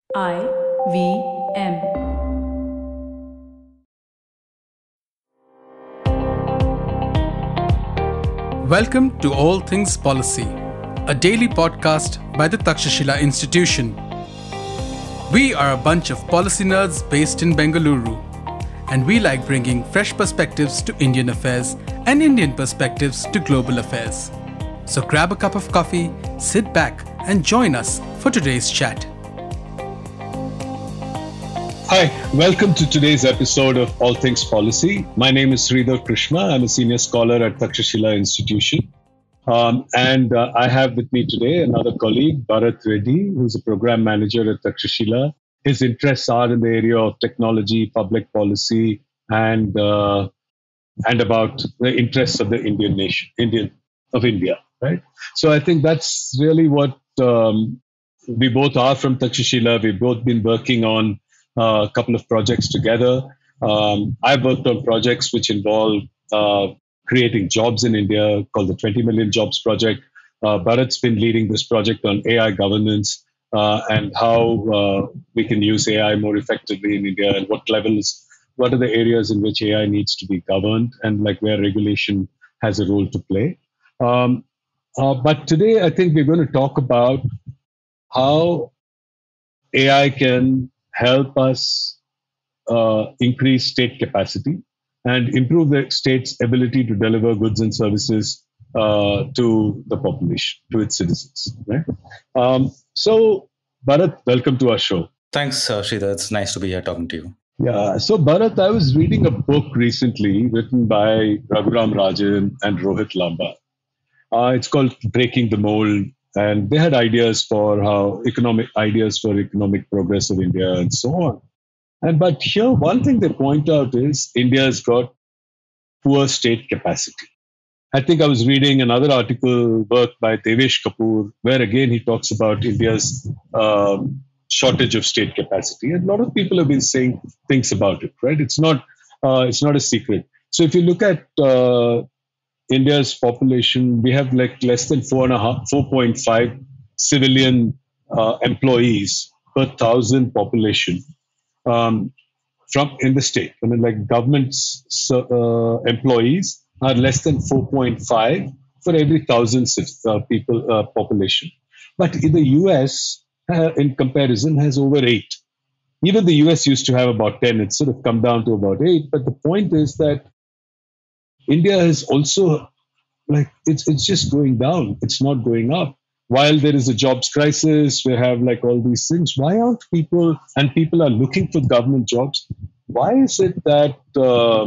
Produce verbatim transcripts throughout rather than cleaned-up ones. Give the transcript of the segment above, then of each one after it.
I V M. Welcome to All Things Policy, a daily podcast by the Takshashila Institution. We are a bunch of policy nerds based in Bengaluru, and we like bringing fresh perspectives to Indian affairs and Indian perspectives to global affairs. So grab a cup of coffee, sit back, and join us for today's chat. Hi, welcome to today's episode of All Things Policy. My name is Sridhar Krishna. I'm a senior scholar at Takshashila Institution. Um, and uh, I have with me today another colleague, Bharat Reddy, who's a program manager at Takshashila. His interests are in the area of technology, public policy, and uh, and about the interests of the Indian nation, Indian of India, right? So I think that's really what um, we both are from Takshashila. We've both been working on Uh, a couple of projects together. Um, I've worked on projects which involve uh, creating jobs in India called the twenty million Jobs Project. Uh, Bharat's been leading this project on A I governance uh, and how uh, we can use A I more effectively in India and what levels, what are the areas in which A I needs to be governed and like where regulation has a role to play. Um, uh, but today, I think we're going to talk about how A I can help us uh, increase state capacity and improve the state's ability to deliver goods and services uh, to the population, to its citizens. Right? Um, so, Bharat, welcome to our show. Thanks, uh, Sridhar. It's nice to be here talking to you. Yeah. So, Bharat, I was reading a book recently written by Raghuram Rajan and Rohit Lamba. Uh, it's called Breaking the Mold. And they had ideas for how economic ideas for economic progress of India and so on. And but here, one thing they point out is India has got poor state capacity. I think I was reading another article work by Devesh Kapoor, where again he talks about India's um, shortage of state capacity. And a lot of people have been saying things about it, right? It's not uh, it's not a secret. So if you look at uh, India's population, we have like less than four and a half, four point five civilian uh, employees per thousand population um, from in the state. I mean, like government uh, employees are less than four point five for every thousand uh, people uh, population. But in the U S, uh, in comparison, has over eight. Even the U S used to have about ten. It's sort of come down to about eight. But the point is that India is also like it's it's just going down. It's not going up. While there is a jobs crisis, we have like all these things. Why aren't people and people are looking for government jobs? Why is it that um,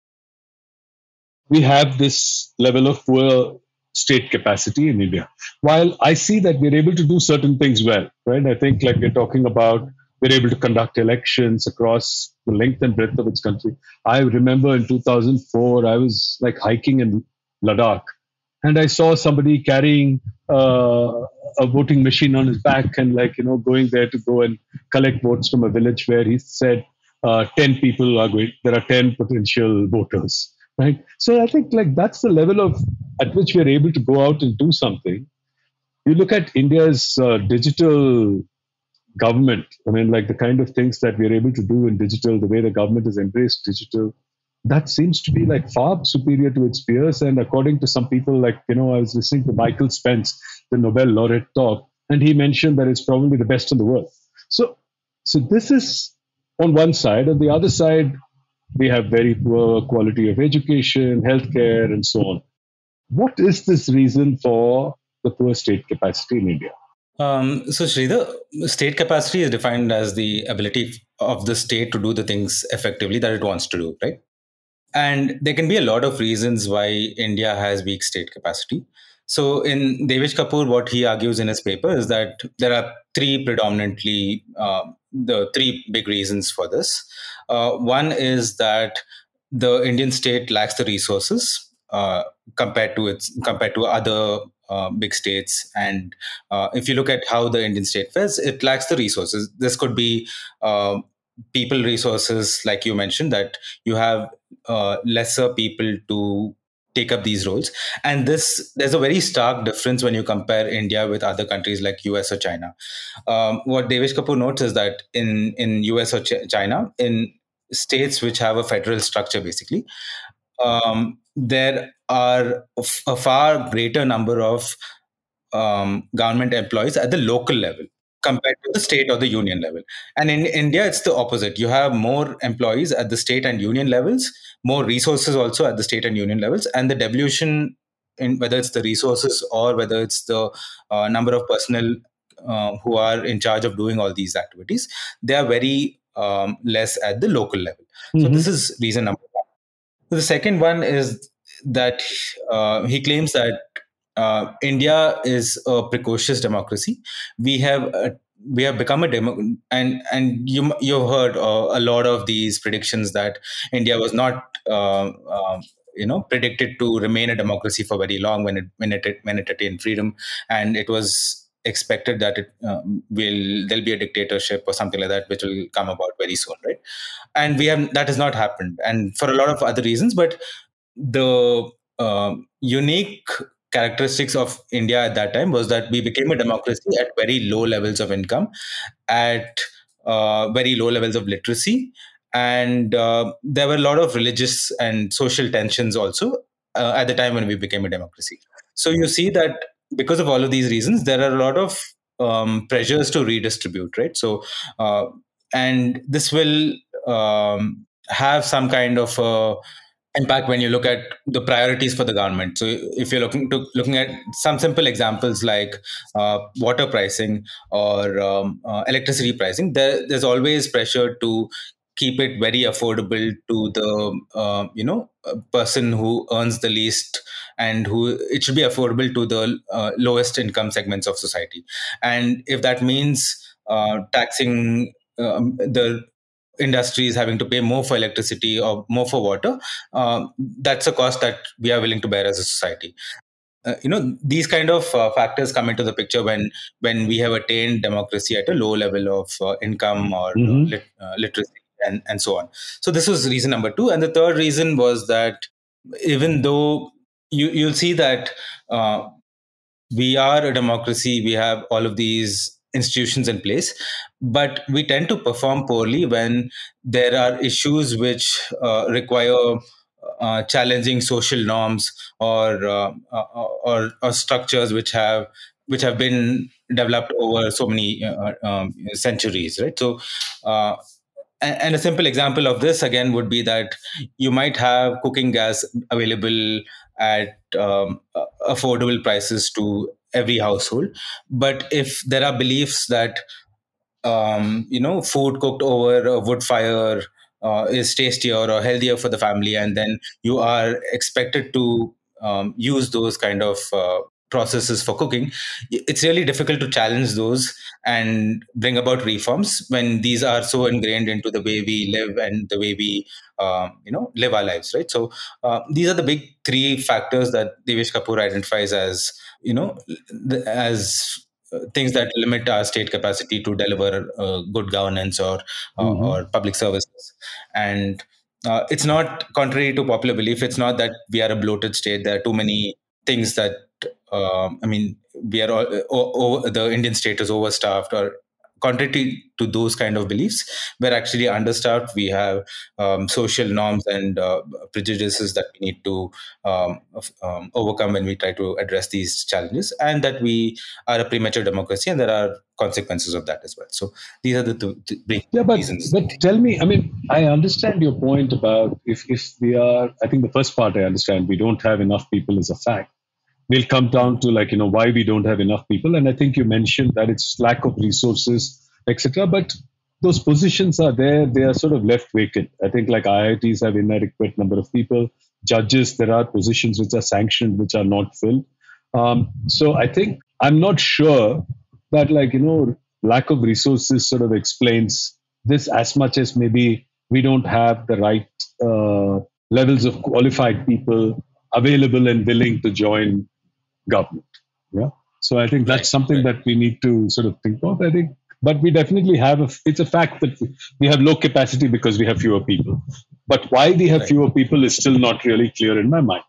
we have this level of poor state capacity in India? While I see that we're able to do certain things well, right? I think like we're talking about we're able to conduct elections across the length and breadth of its country. I remember in two thousand four, I was like hiking in Ladakh, and I saw somebody carrying uh, a voting machine on his back and like, you know, going there to go and collect votes from a village where he said uh, ten people are going, there are ten potential voters, right? So I think like that's the level of at which we're able to go out and do something. You look at India's uh, digital government. I mean, like the kind of things that we're able to do in digital, the way the government has embraced digital, that seems to be like far superior to its peers. And according to some people, like, you know, I was listening to Michael Spence, the Nobel laureate, talk, and he mentioned that it's probably the best in the world. So, so this is on one side. On the other side, we have very poor quality of education, healthcare, and so on. What is this reason for the poor state capacity in India? Um, so, Sridhar, state capacity is defined as the ability of the state to do the things effectively that it wants to do, right? And there can be a lot of reasons why India has weak state capacity. So, in Devesh Kapoor, what he argues in his paper is that there are three predominantly, uh, the three big reasons for this. Uh, one is that the Indian state lacks the resources uh, compared to its compared to other uh, big states. And uh, if you look at how the Indian state fares, it lacks the resources. This could be uh, people resources, like you mentioned, that you have uh, lesser people to take up these roles. And this there's a very stark difference when you compare India with other countries like U S or China. Um, what Devesh Kapoor notes is that in in U S or Ch- China, in states which have a federal structure, basically, um, there are a, f- a far greater number of um, government employees at the local level compared to the state or the union level. And in India, it's the opposite. You have more employees at the state and union levels, more resources also at the state and union levels, and the devolution, in whether it's the resources or whether it's the uh, number of personnel uh, who are in charge of doing all these activities, they are very um, less at the local level. Mm-hmm. So this is reason number one. The second one is that uh, he claims that uh, India is a precocious democracy. We have uh, we have become a demo, and and you you've heard uh, a lot of these predictions that India was not uh, uh, you know predicted to remain a democracy for very long when it when it when it attained freedom, and it was expected that it uh, will there'll be a dictatorship or something like that which will come about very soon, right? And we have that has not happened, and for a lot of other reasons. But the uh, unique characteristics of India at that time was that we became a democracy at very low levels of income, at uh, very low levels of literacy, and uh, there were a lot of religious and social tensions also uh, at the time when we became a democracy. So you see that because of all of these reasons, there are a lot of um, pressures to redistribute, right? So, uh, and this will um, have some kind of uh, impact when you look at the priorities for the government. So, if you're looking to looking at some simple examples like uh, water pricing or um, uh, electricity pricing, there, there's always pressure to keep it very affordable to the uh, you know person who earns the least, and who it should be affordable to the uh, lowest income segments of society. And if that means uh, taxing um, the industries having to pay more for electricity or more for water, uh, that's a cost that we are willing to bear as a society. Uh, you know, these kind of uh, factors come into the picture when when we have attained democracy at a low level of uh, income or mm-hmm. uh, lit, uh, literacy and, and so on. So this was reason number two. And the third reason was that even though you, you'll see that uh, we are a democracy, we have all of these institutions in place, but we tend to perform poorly when there are issues which uh, require uh, challenging social norms or, uh, or or structures which have which have been developed over so many uh, um, centuries, right? So, uh, and, and a simple example of this again would be that you might have cooking gas available at um, affordable prices to every household, but if there are beliefs that um, you know food cooked over a wood fire uh, is tastier or healthier for the family, and then you are expected to um, use those kind of uh, processes for cooking, it's really difficult to challenge those and bring about reforms when these are so ingrained into the way we live and the way we uh, you know live our lives, right? So uh, these are the big three factors that Devesh Kapoor identifies as you know as things that limit our state capacity to deliver uh, good governance or uh, mm-hmm. or public services. And uh, it's not contrary to popular belief. It's not that we are a bloated state. There are too many things that uh, I mean, we are all, o- o- the Indian state is overstaffed, or contrary to those kind of beliefs, we're actually understaffed. We have um, social norms and uh, prejudices that we need to um, um, overcome when we try to address these challenges, and that we are a premature democracy, and there are consequences of that as well. So these are the two big yeah, but, reasons. But tell me, I mean, I understand your point about if, if we are, I think the first part I understand, we don't have enough people is a fact. We'll come down to like, you know, why we don't have enough people. And I think you mentioned that it's lack of resources, et cetera. But those positions are there. They are sort of left vacant. I think like I I Ts have inadequate number of people. Judges, there are positions which are sanctioned, which are not filled. Um, so I think I'm not sure that like, you know, lack of resources sort of explains this as much as maybe we don't have the right uh, levels of qualified people available and willing to join government. Yeah. So I think that's right, something right. that we need to sort of think of. I think, but we definitely have, a, it's a fact that we have low capacity because we have fewer people. But why we have right. fewer people is still not really clear in my mind.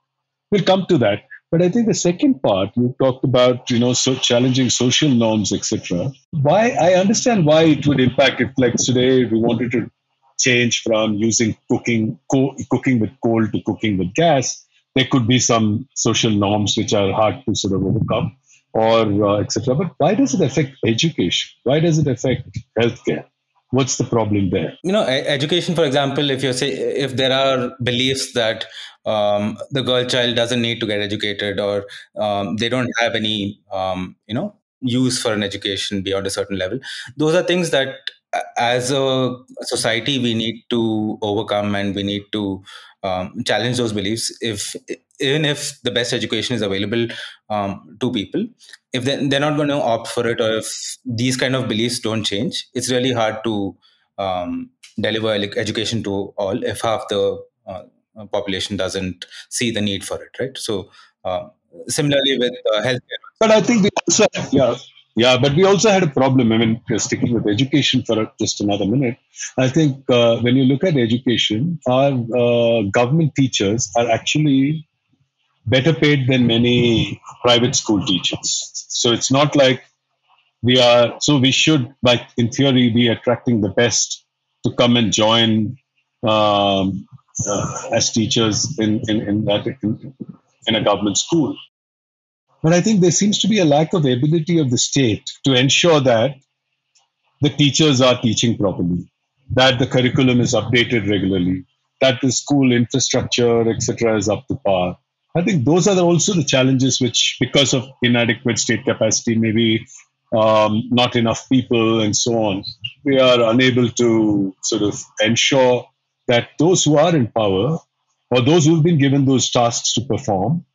We'll come to that. But I think the second part, you talked about, you know, so challenging social norms, et cetera. Why I understand why it would impact if, like today, we wanted to change from using cooking co- cooking with coal to cooking with gas. There could be some social norms which are hard to sort of overcome, or uh, et cetera. But why does it affect education? Why does it affect healthcare? What's the problem there? You know, e- education, for example, if you say if there are beliefs that um, the girl child doesn't need to get educated, or um, they don't have any um, you know use for an education beyond a certain level, those are things that a- as a society we need to overcome, and we need to um, challenge those beliefs. If even if the best education is available um, to people, if they, they're not going to opt for it, or if these kind of beliefs don't change, it's really hard to um, deliver like education to all if half the uh, population doesn't see the need for it, right? So uh, similarly with uh, healthcare. But I think we also, yeah, yeah, but we also had a problem. I mean, just sticking with education for just another minute, I think uh, when you look at education, our uh, government teachers are actually better paid than many private school teachers. So it's not like we are, so we should, like in theory, be attracting the best to come and join um, uh, as teachers in, in, in, that, in, in a government school. But I think there seems to be a lack of ability of the state to ensure that the teachers are teaching properly, that the curriculum is updated regularly, that the school infrastructure, et cetera, is up to par. I think those are also the challenges which, because of inadequate state capacity, maybe um, not enough people and so on, we are unable to sort of ensure that those who are in power, or those who've been given those tasks to perform,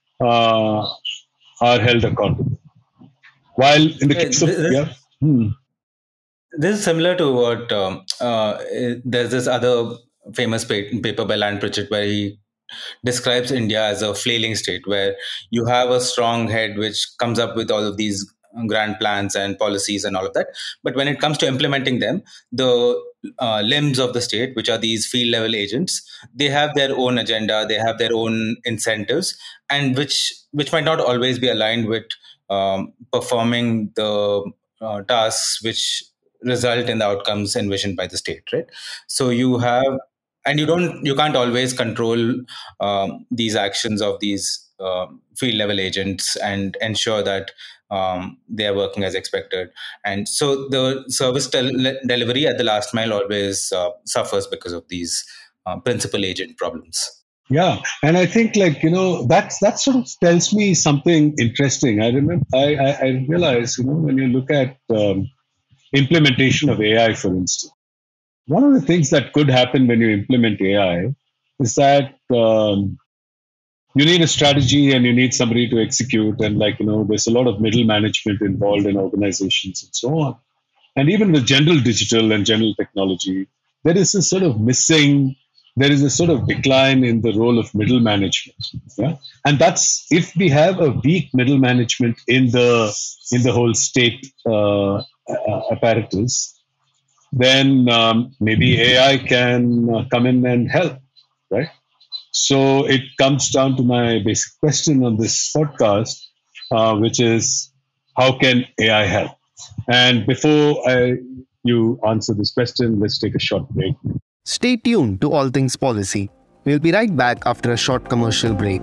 uh, are held accountable. While in the Uh, case of, this, yeah, hmm, this is similar to what um, uh, there's this other famous pa- paper by Land Pritchett where he describes India as a flailing state, where you have a strong head which comes up with all of these grand plans and policies and all of that. But when it comes to implementing them, the uh, limbs of the state, which are these field level agents, they have their own agenda, they have their own incentives, and which which might not always be aligned with um, performing the uh, tasks which result in the outcomes envisioned by the state, right? So you have, and you don't you can't always control um, these actions of these uh, field level agents and ensure that um, they are working as expected, and so the service del- delivery at the last mile always uh, suffers because of these uh, principal agent problems. yeah, and I think like you know that's that sort of tells me something interesting. I remember I I, I realize you know when you look at um, implementation of A I, for instance, one of the things that could happen when you implement A I is that um, you need a strategy and you need somebody to execute, and like you know there's a lot of middle management involved in organizations and so on. And even with general digital and general technology, there is a sort of missing, there is a sort of decline in the role of middle management. Yeah? And that's if we have a weak middle management in the in the whole state uh, uh, apparatus, then um, maybe A I can uh, come in and help, right? So it comes down to my basic question on this podcast, uh, which is how can A I help? And before I, you answer this question, let's take a short break. Stay tuned to All Things Policy. We'll be right back after a short commercial break.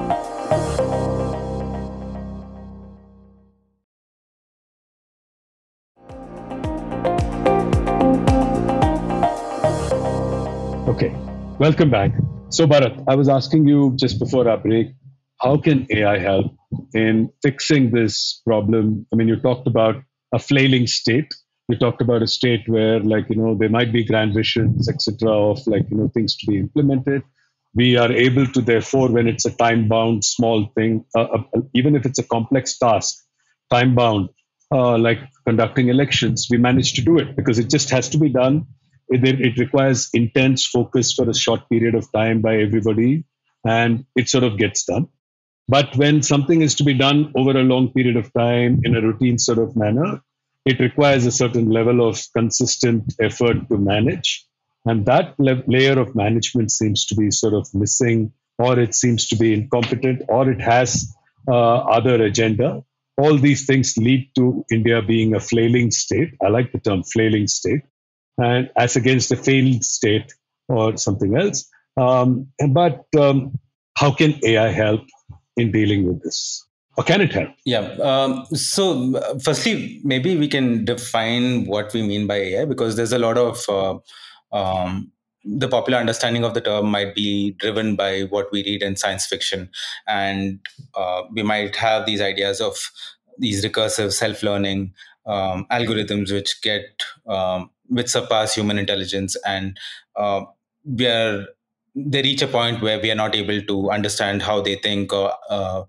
Okay, welcome back. So, Bharat, I was asking you just before our break, how can A I help in fixing this problem? I mean, you talked about a flailing state. You talked about a state where, like, you know, there might be grand visions, et cetera, of like, you know, things to be implemented. We are able to, therefore, when it's a time-bound small thing, uh, uh, even if it's a complex task, time-bound, uh, like conducting elections, we manage to do it because it just has to be done. It, it requires intense focus for a short period of time by everybody, and it sort of gets done. But when something is to be done over a long period of time in a routine sort of manner, it requires a certain level of consistent effort to manage. And that le- layer of management seems to be sort of missing or it seems to be incompetent, or it has uh, other agenda. All these things lead to India being a flailing state. I like the term flailing state, and as against a failed state or something else. Um, but um, how can A I help in dealing with this? Or can it help? Yeah. Um, so, uh, firstly, maybe we can define what we mean by A I, because there's a lot of uh, um, the popular understanding of the term might be driven by what we read in science fiction, and uh, we might have these ideas of these recursive self-learning um, algorithms which get um, which surpass human intelligence, and uh, we are they reach a point where we are not able to understand how they think, or uh,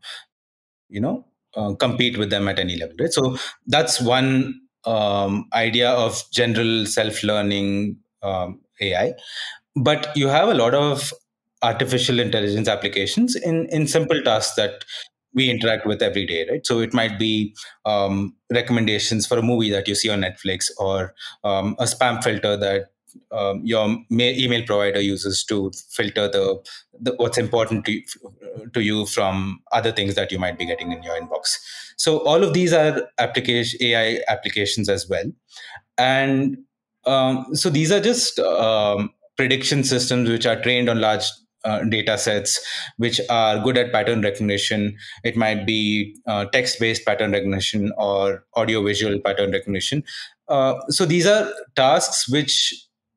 you know uh, compete with them at any level, right? So that's one um, idea of general self-learning um, AI. But you have a lot of artificial intelligence applications in in simple tasks that we interact with every day, right? So it might be um, recommendations for a movie that you see on Netflix, or um, a spam filter that um, your ma- email provider uses to filter the, the what's important to you, to you from other things that you might be getting in your inbox. So all of these are application A I applications as well, and um, so these are just um, prediction systems which are trained on large uh, data sets, which are good at pattern recognition. It might be uh, text-based pattern recognition or audio-visual pattern recognition. Uh, so these are tasks which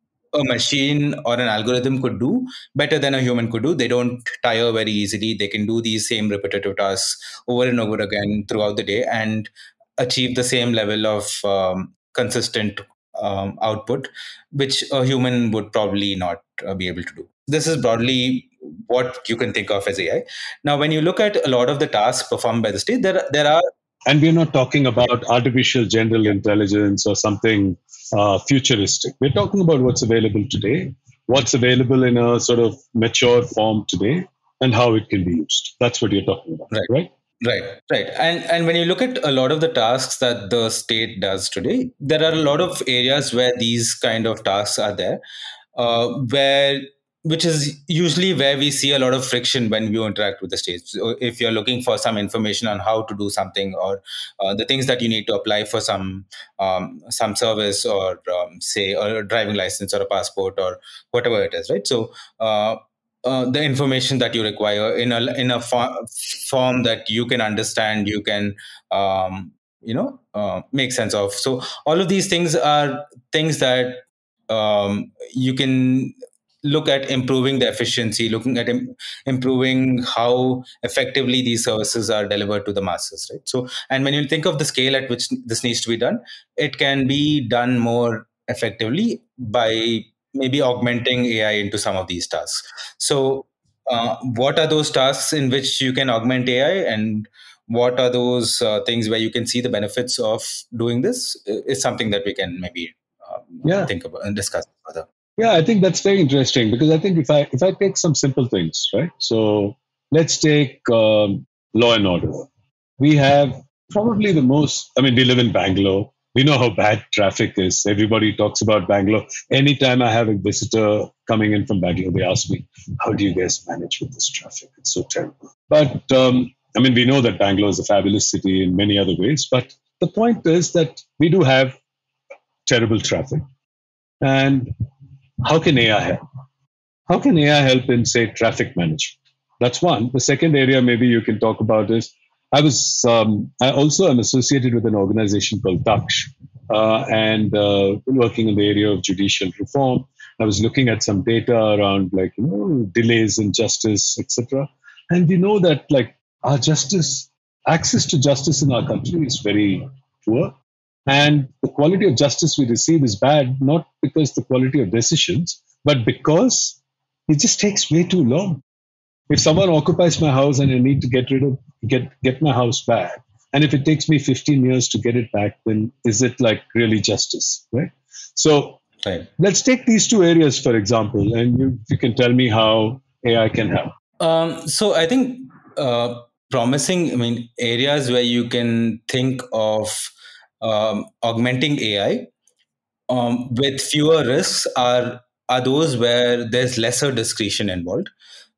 a machine or an algorithm could do better than a human could do. They don't tire very easily. They can do these same repetitive tasks over and over again throughout the day and achieve the same level of um, consistent um, output, which a human would probably not uh, be able to do. This is broadly what you can think of as A I. Now, when you look at a lot of the tasks performed by the state, there there are. And we're not talking about artificial general intelligence or something uh, futuristic. We're talking about what's available today, what's available in a sort of mature form today, and how it can be used. That's what you're talking about, Right. right? Right, right. And and when you look at a lot of the tasks that the state does today, there are a lot of areas where these kind of tasks are there, uh, where which is usually where we see a lot of friction when we interact with the state. So if you're looking for some information on how to do something, or uh, the things that you need to apply for some um, some service, or um, say a driving license or a passport or whatever it is, right? So uh, uh, the information that you require in a in a fo- form that you can understand, you can um, you know uh, make sense of. So all of these things are things that um, you can look at improving the efficiency, looking at Im- improving how effectively these services are delivered to the masses, right? So, and when you think of the scale at which this needs to be done, it can be done more effectively by maybe augmenting A I into some of these tasks. So, uh, what are those tasks in which you can augment A I, and what are those uh, things where you can see the benefits of doing this? Is something that we can maybe um, Yeah. think about and discuss further. Yeah, I think that's very interesting, because I think if I if I take some simple things, right? So let's take um, law and order. We have probably the most. I mean, we live in Bangalore. We know how bad traffic is. Everybody talks about Bangalore. Anytime I have a visitor coming in from Bangalore, they ask me, "How do you guys manage with this traffic? It's so terrible." But um, I mean, we know that Bangalore is a fabulous city in many other ways. But the point is that we do have terrible traffic, and how can A I help? How can A I help in, say, traffic management? That's one. The second area maybe you can talk about is I was um, I also am associated with an organization called Daksh, uh, and uh, working in the area of judicial reform. I was looking at some data around, like, you know, delays in justice, et cetera. And we know that, like, our justice, access to justice in our country is very poor. And the quality of justice we receive is bad, not because the quality of decisions, but because it just takes way too long. If someone occupies my house and I need to get rid of get get my house back, and if it takes me fifteen years to get it back, then is it like really justice, right? So Right. let's take these two areas, for example, and you, you can tell me how A I can help. Um, so I think uh, promising, I mean, areas where you can think of um, augmenting A I um, with fewer risks are are those where there's lesser discretion involved.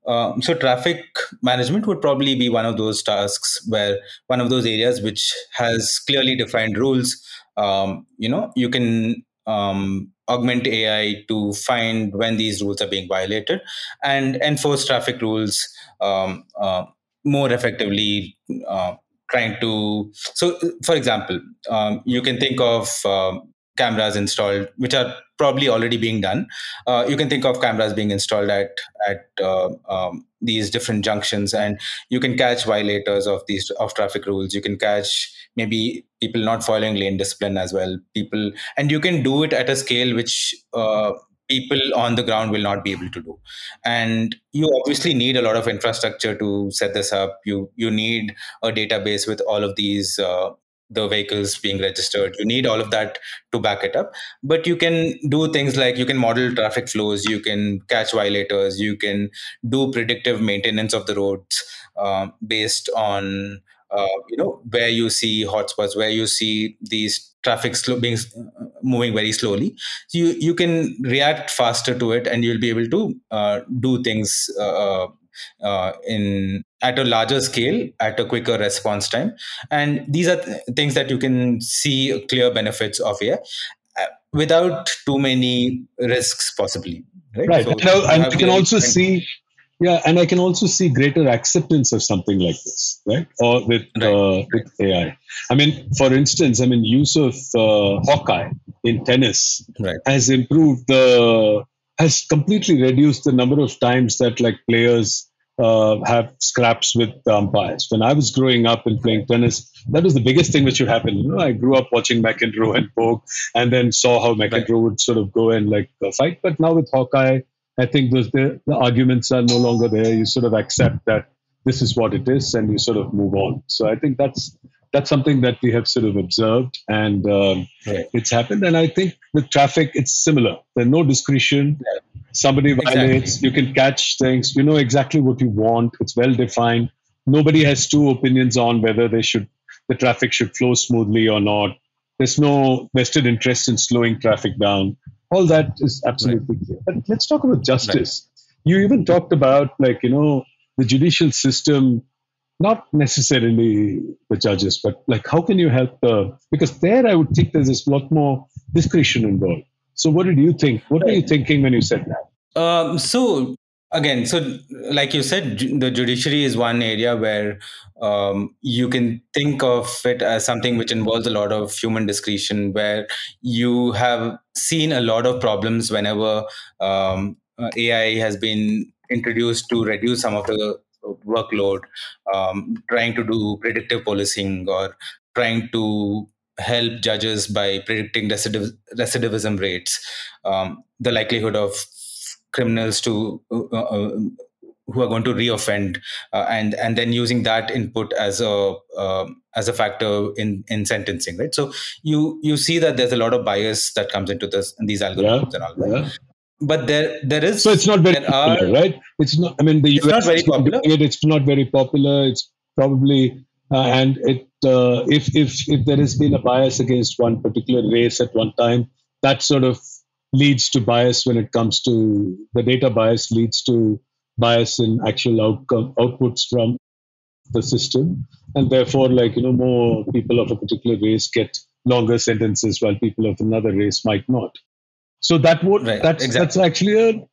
Um, so traffic management would probably be one of those tasks where one of those areas which has clearly defined rules. Um, you know, you can um, augment A I to find when these rules are being violated and enforce traffic rules um, uh, more effectively. Uh, trying to so, for example, um, you can think of um, cameras installed, which are probably already being done. Uh, you can think of cameras being installed at at uh, um, these different junctions, and you can catch violators of these of traffic rules. You can catch maybe people not following lane discipline as well. People, and you can do it at a scale which uh, people on the ground will not be able to do. And you obviously need a lot of infrastructure to set this up. You you need a database with all of these. Uh, the vehicles being registered, you need all of that to back it up. But you can do things like you can model traffic flows, you can catch violators, you can do predictive maintenance of the roads uh, based on uh, you know where you see hotspots, where you see these traffic slow being uh, moving very slowly. So you you can react faster to it, and you'll be able to uh, do things uh, uh, in at a larger scale, at a quicker response time. And these are th- things that you can see clear benefits of A I uh, without too many risks, possibly. Right. Right. So and I, you and have I can clear- also see, yeah, and I can also see greater acceptance of something like this, right? Or with Right. uh, with A I. I mean, for instance, I mean, use of uh, Hawkeye in tennis Right. has improved the has completely reduced the number of times that like players uh, have scraps with the umpires. When I was growing up and playing tennis, that was the biggest thing which would happen. You know, I grew up watching McEnroe and Borg, and then saw how McEnroe Right. would sort of go and like uh, fight. But now with Hawkeye, I think those the, the arguments are no longer there. You sort of accept that this is what it is, and you sort of move on. So I think that's that's something that we have sort of observed, and um, Right. it's happened. And I think with traffic, it's similar. There's no discretion. Somebody violates, Exactly. you can catch things. You know exactly what you want. It's well defined. Nobody has two opinions on whether they should the traffic should flow smoothly or not. There's no vested interest in slowing traffic down. All that is absolutely clear. But let's talk about justice. You even talked about like, you know, the judicial system, not necessarily the judges, but like how can you help the because there I would think there's a lot more discretion involved. So what did you think? What were you thinking when you said that? Um, so again, so like you said, ju- the judiciary is one area where um, you can think of it as something which involves a lot of human discretion, where you have seen a lot of problems whenever um, uh, A I has been introduced to reduce some of the workload, um, trying to do predictive policing or trying to help judges by predicting recidiv- recidivism rates, um, the likelihood of criminals to uh, uh, who are going to reoffend, uh, and and then using that input as a uh, as a factor in in sentencing, right? So you you see that there's a lot of bias that comes into this these Yeah, algorithms and all that. yeah. But there there is So it's not very there are popular, right? It's not. I mean, the It's U S not very is not popular. doing it. It's not very popular. It's probably uh, and it uh, if if if there has been a bias against one particular race at one time, that sort of leads to bias when it comes to the data bias leads to bias in actual outcome outputs from the system, and therefore, like you know, more people of a particular race get longer sentences while people of another race might not. So that would Right, that's exactly. that's actually a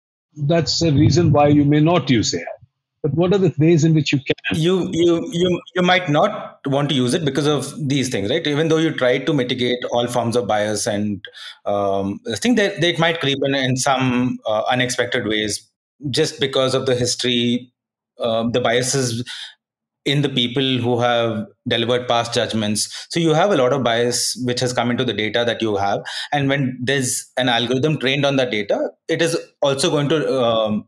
that's a reason why you may not use A I. But what are the ways in which you can? you you you you might not want to use it because of these things, right? Even though you try to mitigate all forms of bias, and um, I think that they might creep in in some uh, unexpected ways, just because of the history, uh, the biases in the people who have delivered past judgments. So you have a lot of bias which has come into the data that you have, and when there's an algorithm trained on that data, it is also going to um,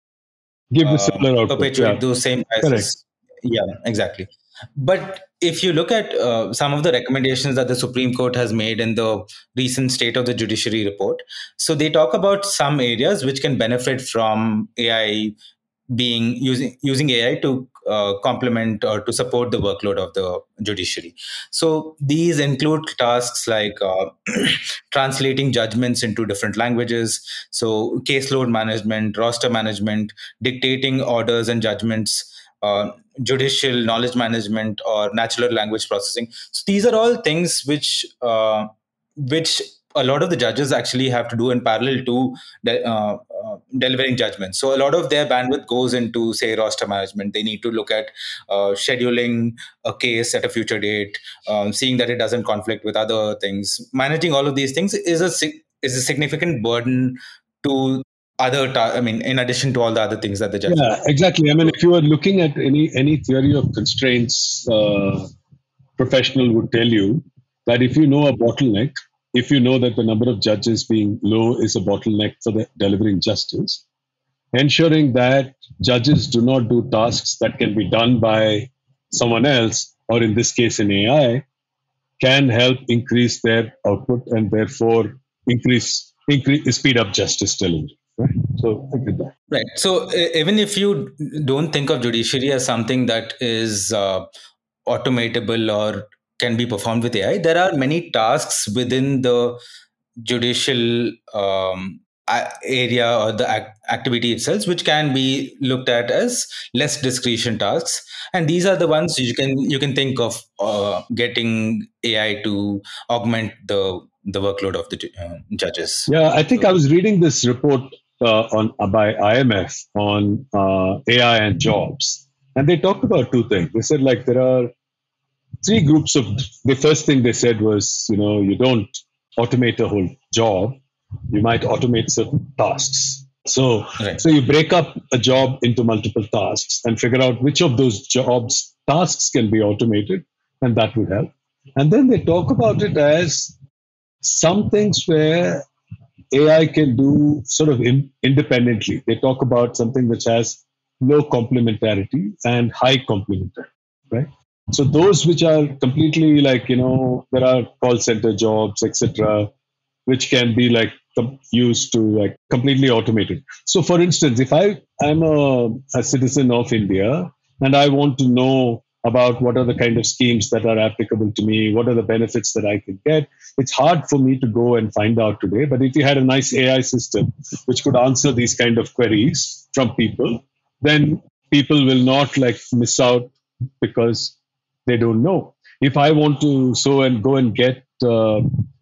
Give the um, similar output. perpetuate Yeah, those same correct. biases. Yeah, exactly. But if you look at uh, some of the recommendations that the Supreme Court has made in the recent State of the Judiciary report, so they talk about some areas which can benefit from A I being using using A I to uh, complement or to support the workload of the judiciary. So these include tasks like uh, translating judgments into different languages, so caseload management, roster management, dictating orders and judgments, uh, judicial knowledge management, or natural language processing. So these are all things which uh, which a lot of the judges actually have to do in parallel to de- uh, uh, delivering judgments. So a lot of their bandwidth goes into, say, roster management. They need to look at uh, scheduling a case at a future date, um, seeing that it doesn't conflict with other things. Managing all of these things is a sig- is a significant burden to other. Ta- I mean, in addition to all the other things that the judge. Yeah, exactly. I mean, if you are looking at any any theory of constraints, uh, professional would tell you that if you know a bottleneck, if you know that the number of judges being low is a bottleneck for the delivering justice, ensuring that judges do not do tasks that can be done by someone else, or in this case, an A I, can help increase their output and therefore increase, increase speed up justice delivery. Right. So I get that. Right. So uh, even if you don't think of judiciary as something that is uh, automatable or can be performed with A I, there are many tasks within the judicial um, area or the act- activity itself which can be looked at as less discretion tasks, and these are the ones you can you can think of uh, getting A I to augment the the workload of the uh, judges. Yeah, I think I was reading this report uh, on uh, by I M F on uh, A I and jobs, and they talked about two things. They said like there are three groups of. The first thing they said was, you know, you don't automate a whole job, you might automate certain tasks. So, right. so you break up a job into multiple tasks and figure out which of those jobs tasks can be automated, and that would help. And then they talk about it as some things where A I can do sort of in, independently. They talk about something which has low complementarity and high complementarity, right? So those which are completely like, you know, there are call center jobs, et cetera, which can be like used to like completely automated. So for instance, if I am a, a citizen of India and I want to know about what are the kind of schemes that are applicable to me, what are the benefits that I can get, it's hard for me to go and find out today. But if you had a nice A I system which could answer these kind of queries from people, then people will not like miss out because they don't know. If I want to so and go and get uh,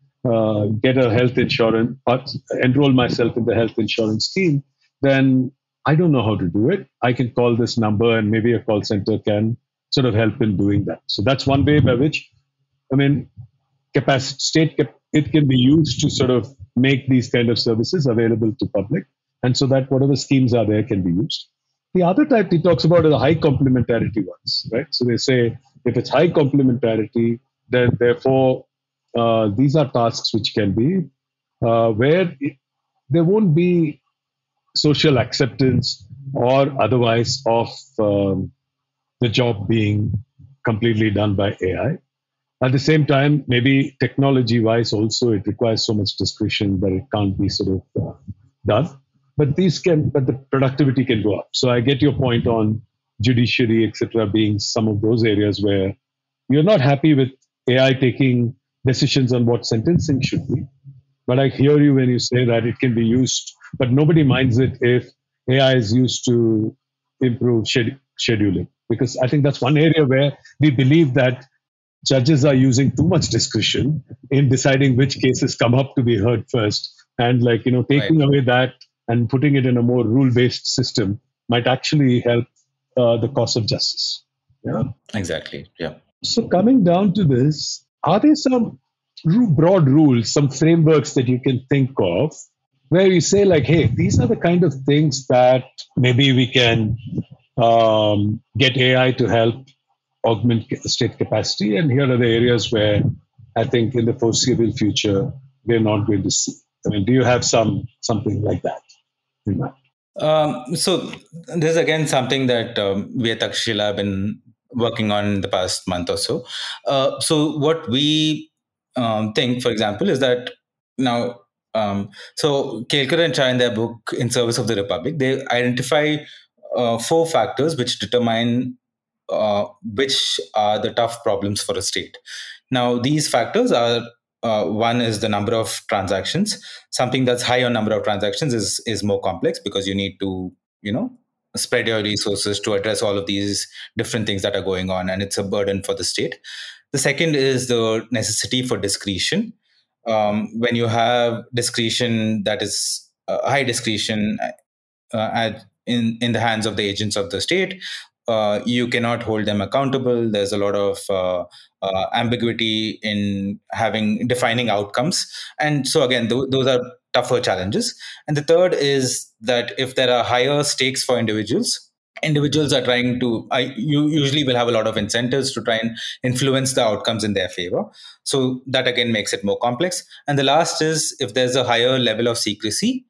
uh, get a health insurance, or enroll myself in the health insurance scheme, then I don't know how to do it. I can call this number and maybe a call center can sort of help in doing that. So that's one way by which, I mean, capacity state cap- it can be used to sort of make these kind of services available to public, and so that whatever schemes are there can be used. The other type he talks about are the high complementarity ones, right? So they say if it's high complementarity, then therefore uh, these are tasks which can be uh, where it, there won't be social acceptance or otherwise of um, the job being completely done by A I. At the same time, maybe technology-wise also, it requires so much discretion that it can't be sort of uh, done. But these can, but the productivity can go up. So I get your point on judiciary, et cetera, being some of those areas where you're not happy with A I taking decisions on what sentencing should be. But I hear you when you say that it can be used, but nobody minds it if A I is used to improve shed- scheduling. Because I think that's one area where we believe that judges are using too much discretion in deciding which cases come up to be heard first. And like, you know, taking right. away that and putting it in a more rule-based system might actually help uh, the cause of justice. Yeah, exactly. Yeah. So coming down to this, are there some broad rules, some frameworks that you can think of where you say like, hey, these are the kind of things that maybe we can um, get A I to help augment state capacity, and here are the areas where I think in the foreseeable future we're not going to see. I mean, do you have some something like that in mind? Um, so this is again something that um, we at Takshashila have been working on in the past month or so. Uh, so what we um, think, for example, is that now, um, so Kelkar and Chai in their book In Service of the Republic, they identify uh, four factors which determine uh, which are the tough problems for a state. Now, these factors are uh, one is the number of transactions. Something that's high on number of transactions is is more complex because you need to, you know, spread your resources to address all of these different things that are going on, and it's a burden for the state. The second is the necessity for discretion. Um, when you have discretion that is uh, high discretion uh, at, in in the hands of the agents of the state, uh, you cannot hold them accountable. There's a lot of uh, uh, ambiguity in having defining outcomes, and so again, th- those are tougher challenges. And the third is that if there are higher stakes for individuals, individuals are trying to, I, you usually will have a lot of incentives to try and influence the outcomes in their favor. So that again makes it more complex. And the last is if there's a higher level of secrecy,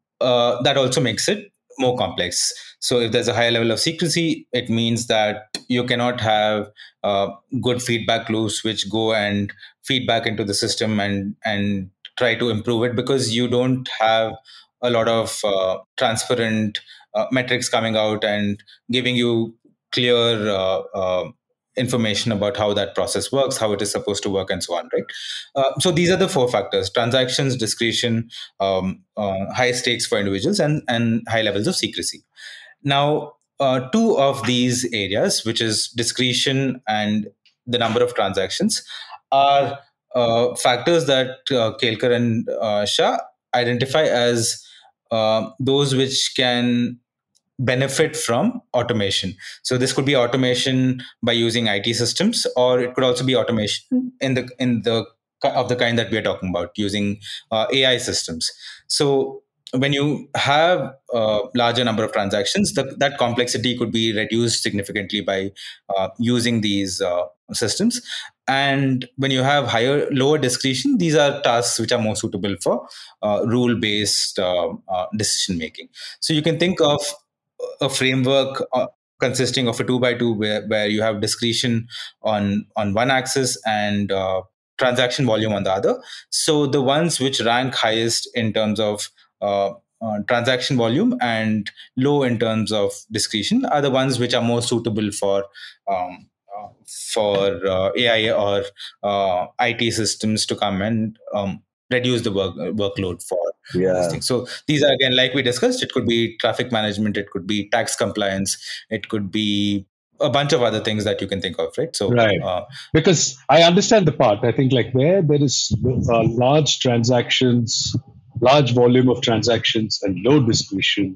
uh, that also makes it more complex. So if there's a higher level of secrecy, it means that you cannot have uh, good feedback loops which go and feedback into the system and and try to improve it, because you don't have a lot of uh, transparent uh, metrics coming out and giving you clear uh, uh, information about how that process works, how it is supposed to work, and so on, right? Uh, so these are the four factors: transactions, discretion, um, uh, high stakes for individuals, and, and high levels of secrecy. Now, uh, two of these areas, which is discretion and the number of transactions, are uh, factors that uh, Kelkar and uh, Shah identify as uh, those which can benefit from automation. So this could be automation by using I T systems, or it could also be automation in the in the of the kind that we are talking about, using uh, A I systems. So when you have a larger number of transactions, the, that complexity could be reduced significantly by uh, using these uh, systems. And when you have higher, lower discretion, these are tasks which are more suitable for uh, rule-based uh, uh, decision making. So you can think of a framework uh, consisting of a two by two, where, where you have discretion on on one axis and uh, transaction volume on the other. So the ones which rank highest in terms of uh, uh, transaction volume and low in terms of discretion are the ones which are more suitable for um, uh, for uh, A I or uh, I T systems to come and um, reduce the work workload for Yeah. this thing. So these are, again, like we discussed, it could be traffic management, it could be tax compliance, it could be a bunch of other things that you can think of, right? So, Right. uh, Because I understand the part. I think like where there is uh, large transactions, large volume of transactions and low discretion,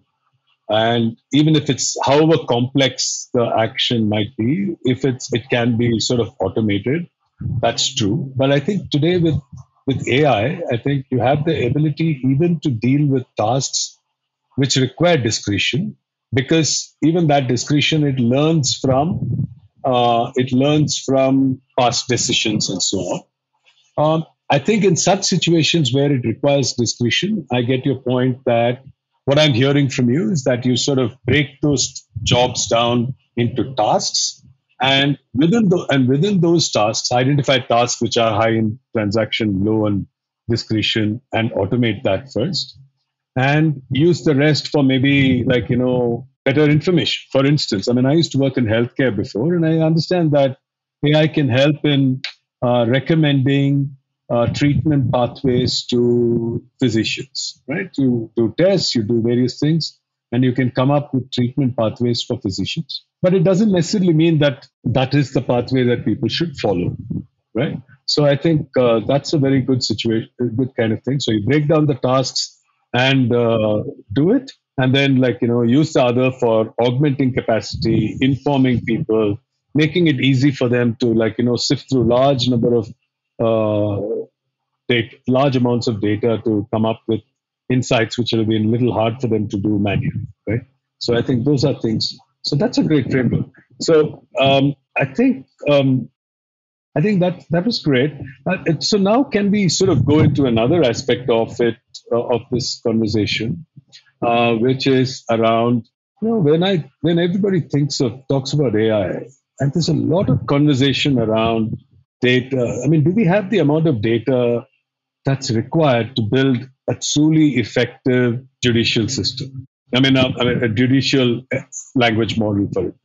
and even if it's however complex the action might be, if it's it can be sort of automated, that's true. But I think today with with A I, I think you have the ability even to deal with tasks which require discretion, because even that discretion, it learns from uh, it learns from past decisions and so on. Um, I think in such situations where it requires discretion, I get your point that what I'm hearing from you is that you sort of break those jobs down into tasks, and within the and within those tasks, identify tasks which are high in transaction, low in discretion, and automate that first, and use the rest for maybe like you know better information. For instance, I mean, I used to work in healthcare before, and I understand that A I can help in uh, recommending uh, treatment pathways to physicians, right? You do tests, you do various things, and you can come up with treatment pathways for physicians. But it doesn't necessarily mean that that is the pathway that people should follow, right? So I think uh, that's a very good situation, good kind of thing. So you break down the tasks and uh, do it, and then like you know use the other for augmenting capacity, informing people, making it easy for them to like you know sift through large number of uh, data, large amounts of data to come up with insights which will be a little hard for them to do manually, right? So I think those are things. So that's a great framework. So um, I think um, I think that that was great. Uh, it, so now can we sort of go into another aspect of it uh, of this conversation, uh, which is around you know when I when everybody thinks of talks about A I, and there's a lot of conversation around data. I mean, do we have the amount of data that's required to build a truly effective judicial system? I mean, a, I mean, a judicial language model for it.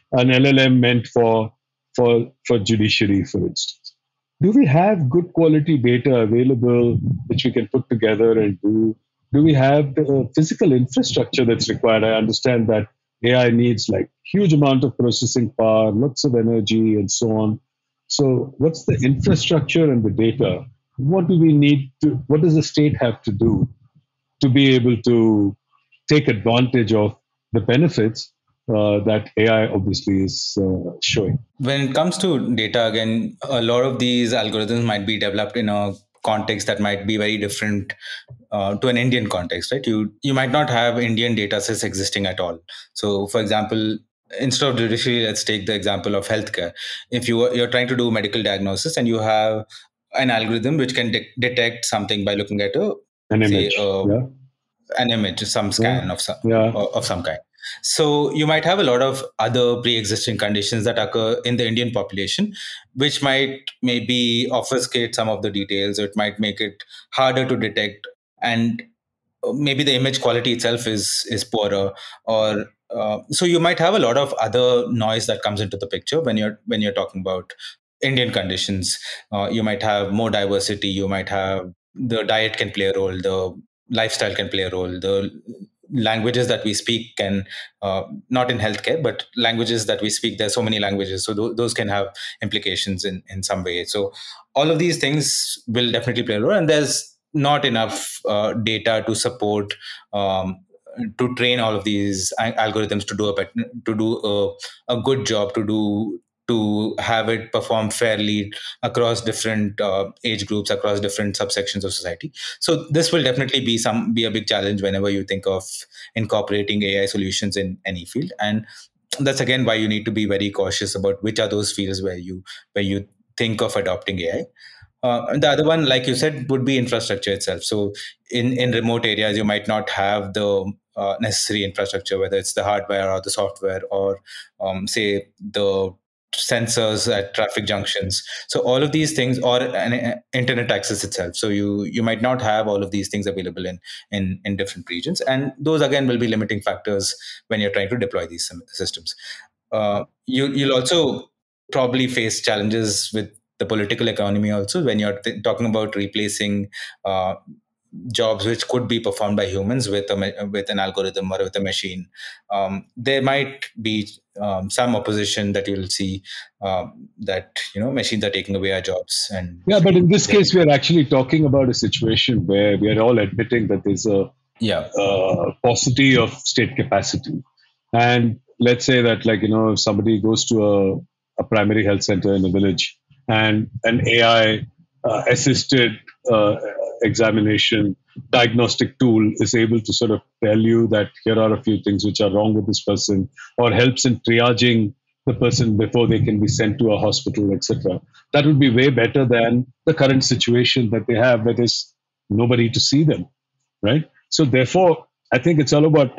an L L M meant for for for judiciary, for instance. Do we have good quality data available which we can put together and do? Do we have the physical infrastructure that's required? I understand that A I needs like huge amount of processing power, lots of energy, and so on. So, what's the infrastructure and the data? What do we need to? What does the state have to do to be able to take advantage of the benefits uh, that A I obviously is uh, showing? When it comes to data, again, a lot of these algorithms might be developed in a context that might be very different uh, to an Indian context, right? You you might not have Indian data sets existing at all. So, for example, instead of judiciary, let's take the example of healthcare. If you are, you're trying to do medical diagnosis and you have an algorithm which can de- detect something by looking at a An say image. uh, Yeah. an image, some scan Yeah. of some Yeah. of some kind. So you might have a lot of other pre-existing conditions that occur in the Indian population, which might maybe obfuscate some of the details, or it might make it harder to detect, and maybe the image quality itself is is poorer, or uh, so you might have a lot of other noise that comes into the picture when you're when you're talking about Indian conditions. Uh, you might have more diversity. You might have the diet can play a role. The lifestyle can play a role. The languages that we speak can uh, not in healthcare, but languages that we speak. There's so many languages, so th- those can have implications in in some way. So all of these things will definitely play a role, and there's not enough uh, data to support um, to train all of these a- algorithms to do a bet- to do a, a good job, to do to have it perform fairly across different uh, age groups, across different subsections of society. So this will definitely be some be a big challenge whenever you think of incorporating A I solutions in any field. And that's again why you need to be very cautious about which are those fields where you where you think of adopting A I. Uh, and the other one, like you said, would be infrastructure itself. So in, in remote areas, you might not have the uh, necessary infrastructure, whether it's the hardware or the software, or um, say the sensors at traffic junctions. So all of these things, or an uh, internet access itself. So you you might not have all of these things available in in in different regions, and those again will be limiting factors when you're trying to deploy these sym- systems. Uh, you you'll also probably face challenges with the political economy also when you're th- talking about replacing uh, jobs which could be performed by humans with a ma- with an algorithm or with a machine. Um, there might be um, some opposition that you'll see, um, that you know machines are taking away our jobs. And Yeah, but in this there- case, we are actually talking about a situation where we are all admitting that there's a yeah, uh, paucity of state capacity. And let's say that, like, you know, if somebody goes to a, a primary health center in a village and an A I uh, assisted uh, examination diagnostic tool is able to sort of tell you that here are a few things which are wrong with this person, or helps in triaging the person before they can be sent to a hospital, et cetera. That would be way better than the current situation that they have, where there's nobody to see them, right? So therefore, I think it's all about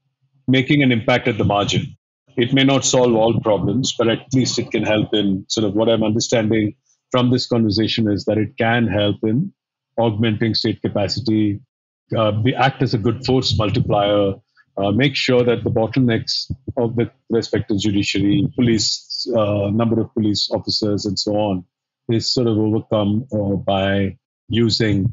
making an impact at the margin. It may not solve all problems, but at least it can help in sort of what I'm understanding from this conversation is that it can help in augmenting state capacity, uh, be, act as a good force multiplier, uh, make sure that the bottlenecks of the respective judiciary, police, uh, number of police officers, and so on, is sort of overcome uh, by using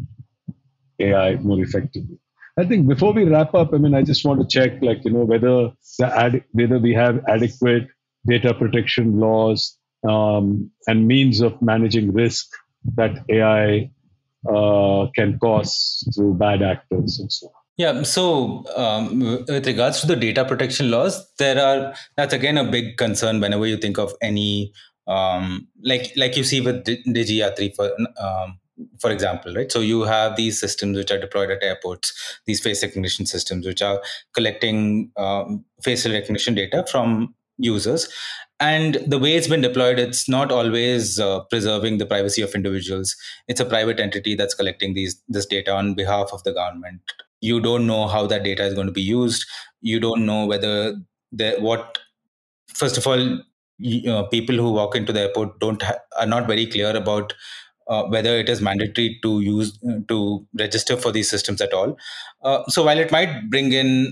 A I more effectively. I think before we wrap up, I mean, I just want to check, like, you know, whether the ad- whether we have adequate data protection laws um, and means of managing risk that A I uh, can cause through bad actors and so on. Yeah. So, um, with regards to the data protection laws, there are that's again a big concern whenever you think of any, um, like like you see with Di- DigiYatri for um, for example, right? So you have these systems which are deployed at airports, these face recognition systems which are collecting um, facial recognition data from users. And the way it's been deployed, it's not always uh, preserving the privacy of individuals. It's a private entity that's collecting these this data on behalf of the government. You don't know how that data is going to be used. You don't know whether the what first of all, you know, people who walk into the airport don't ha- are not very clear about uh, whether it is mandatory to use to register for these systems at all. Uh, so while it might bring in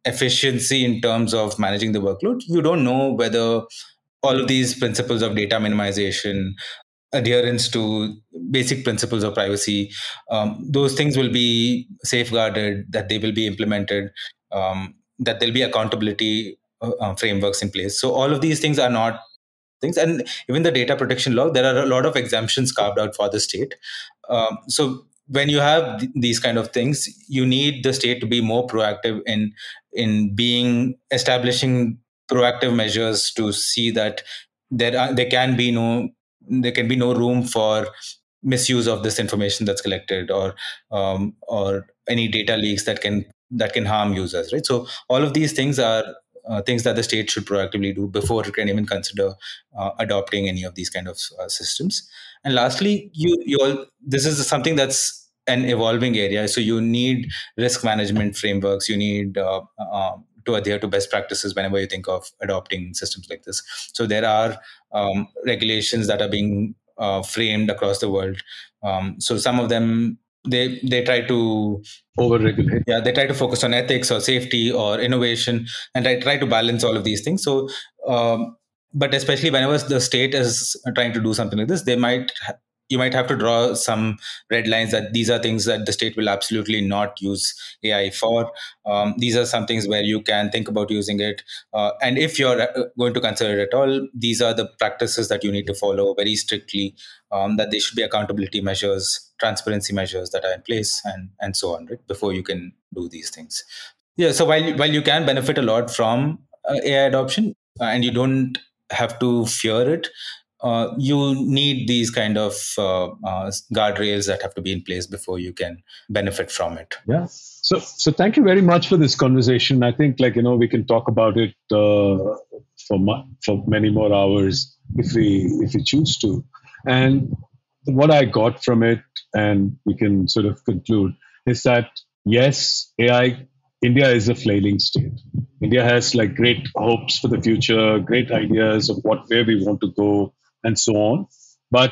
efficiency in terms of managing the workload, you don't know whether all of these principles of data minimization, adherence to basic principles of privacy, um, those things will be safeguarded, that they will be implemented, um, that there'll be accountability uh, frameworks in place. So all of these things are not things. And even the data protection law, there are a lot of exemptions carved out for the state. Um, so when you have th- these kind of things, you need the state to be more proactive in in being establishing proactive measures to see that there are, there can be no there can be no room for misuse of this information that's collected, or um, or any data leaks that can that can harm users, right? So all of these things are uh, things that the state should proactively do before it can even consider uh, adopting any of these kind of uh, systems. And lastly, you you all, this is something that's an evolving area, so you need risk management frameworks. You need uh, uh, to adhere to best practices whenever you think of adopting systems like this. So there are um, regulations that are being uh, framed across the world. Um, so some of them, they they try to over-regulate. Yeah, they try to focus on ethics or safety or innovation, and I try to balance all of these things. So, um, but especially whenever the state is trying to do something like this, they might ha- you might have to draw some red lines that these are things that the state will absolutely not use A I for. Um, these are some things where you can think about using it. Uh, and if you're going to consider it at all, these are the practices that you need to follow very strictly, um, that there should be accountability measures, transparency measures that are in place, and, and so on, right, before you can do these things. Yeah, so while, while you can benefit a lot from uh, A I adoption, uh, and you don't have to fear it, Uh, you need these kind of uh, uh, guardrails that have to be in place before you can benefit from it. Yeah. So, so thank you very much for this conversation. I think, like you know, we can talk about it uh, for mu- for many more hours if we if we choose to. And what I got from it, and we can sort of conclude, is that yes, A I, India is a flailing state. India has like great hopes for the future, great ideas of what where we want to go, and so on, but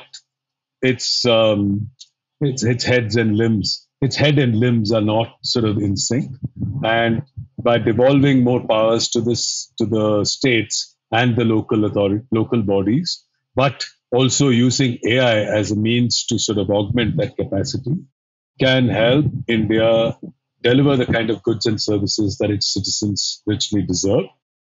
its um, its its heads and limbs, its head and limbs are not sort of in sync. And by devolving more powers to this to the states and the local authority, local bodies, but also using A I as a means to sort of augment that capacity, can help India deliver the kind of goods and services that its citizens richly deserve.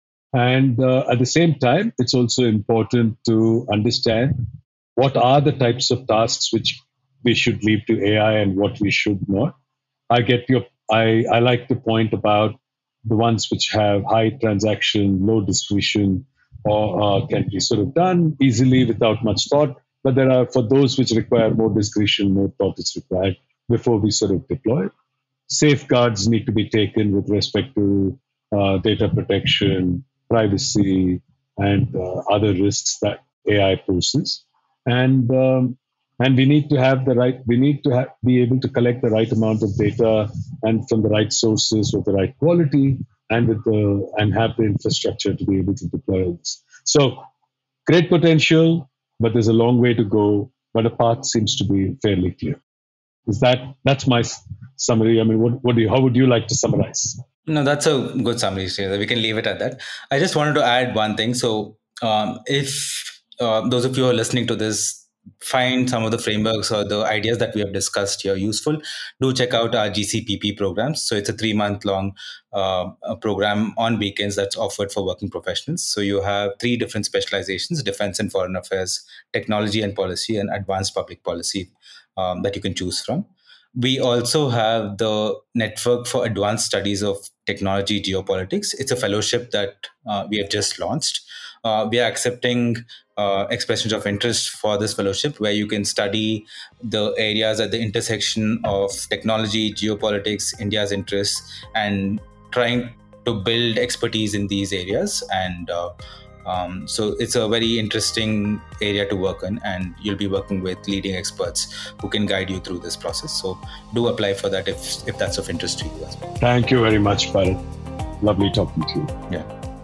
And uh, at the same time, it's also important to understand what are the types of tasks which we should leave to A I and what we should not. I get your, I, I like the point about the ones which have high transaction, low discretion, or uh, can be sort of done easily without much thought. But there are, for those which require more discretion, more thought is required before we sort of deploy. Safeguards need to be taken with respect to uh, data protection, privacy, and uh, other risks that A I poses, and um, and we need to have the right. We need to have, be able to collect the right amount of data and from the right sources with the right quality, and with the and have the infrastructure to be able to deploy this. So, great potential, but there's a long way to go. But the path seems to be fairly clear. Is that that's my summary? I mean, what what do you, how would you like to summarize? No, that's a good summary, Sridhar. We can leave it at that. I just wanted to add one thing. So um, if uh, those of you who are listening to this find some of the frameworks or the ideas that we have discussed here useful, do check out our G C P P programs. So it's a three-month-long uh, program on weekends that's offered for working professionals. So you have three different specializations: defense and foreign affairs, technology and policy, and advanced public policy um, that you can choose from. We also have the Network for Advanced Studies of Technology Geopolitics. It's a fellowship that uh, we have just launched. Uh, we are accepting uh, expressions of interest for this fellowship, where you can study the areas at the intersection of technology, geopolitics, India's interests, and trying to build expertise in these areas. And uh, Um, so it's a very interesting area to work in, and you'll be working with leading experts who can guide you through this process. So do apply for that if, if that's of interest to you as well. Thank you very much, Bharat. Lovely talking to you. Yeah.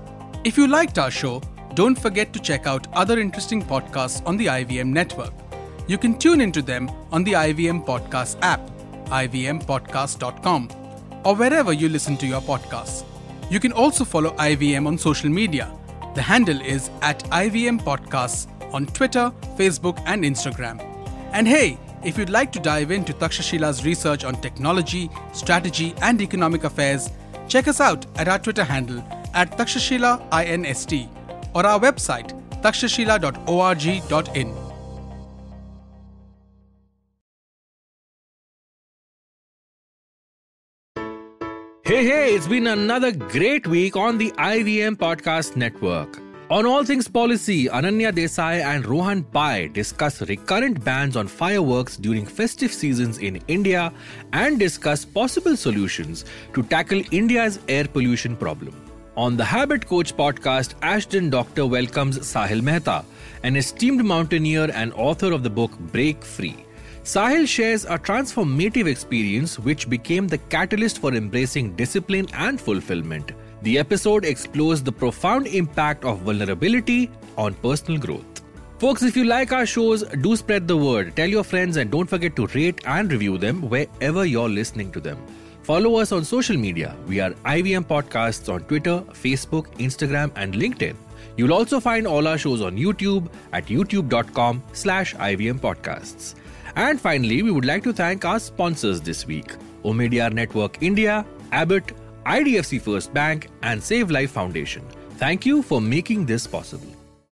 If you liked our show, don't forget to check out other interesting podcasts on the I V M network. You can tune into them on the I V M Podcast app, I V M podcast dot com, or wherever you listen to your podcasts. You can also follow I V M on social media. The handle is at I V M Podcasts on Twitter, Facebook, and Instagram. And hey, if you'd like to dive into Takshashila's research on technology, strategy, and economic affairs, check us out at our Twitter handle at Takshashila Inst or our website takshashila dot org dot in. Hey, hey, it's been another great week on the I V M Podcast Network. On All Things Policy, Ananya Desai and Rohan Pai discuss recurrent bans on fireworks during festive seasons in India and discuss possible solutions to tackle India's air pollution problem. On the Habit Coach podcast, Ashton Doctor welcomes Sahil Mehta, an esteemed mountaineer and author of the book Break Free. Sahil shares a transformative experience which became the catalyst for embracing discipline and fulfillment. The episode explores the profound impact of vulnerability on personal growth. Folks, if you like our shows, do spread the word. Tell your friends and don't forget to rate and review them wherever you're listening to them. Follow us on social media. We are I V M Podcasts on Twitter, Facebook, Instagram, and LinkedIn. You'll also find all our shows on YouTube at youtube.com slash IVM Podcasts. And finally, we would like to thank our sponsors this week: Omidyar Network India, Abbott, I D F C First Bank, and Save Life Foundation. Thank you for making this possible.